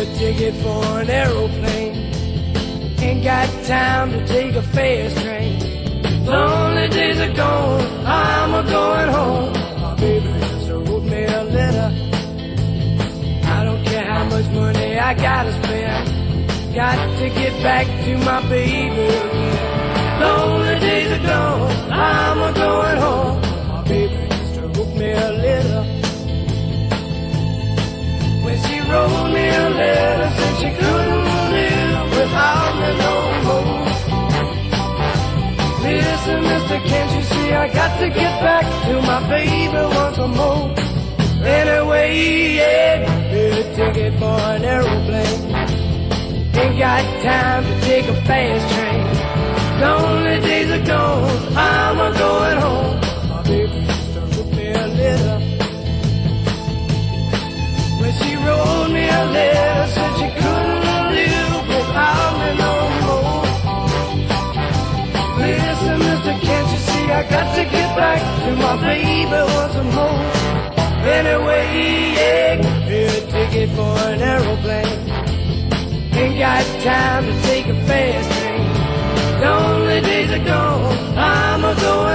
ticket for an aeroplane. Ain't got time to take a fast train. Lonely days are gone, I'm a-going home. My baby just wrote me a letter. I don't care how much money I gotta spend. Got to get back to my baby again. Lonely days are gone, I'm a-going home. My baby just wrote me a letter. When she wrote me a letter, said she couldn't live without me no more. Listen, mister, can't you see I got to get back to my baby once more. Anyway, yeah, get a ticket for an aeroplane. Ain't got time to take a fast train. Lonely days are gone, I'm a-going home. My baby just wrote me a letter. When she wrote me a letter, said she couldn't live without me no more. Listen, mister, can't you see I got to get back to my baby once more. Anyway, yeah, get a ticket for an aeroplane. Ain't got time to take a fast train. Lonely days are gone, I'm a-going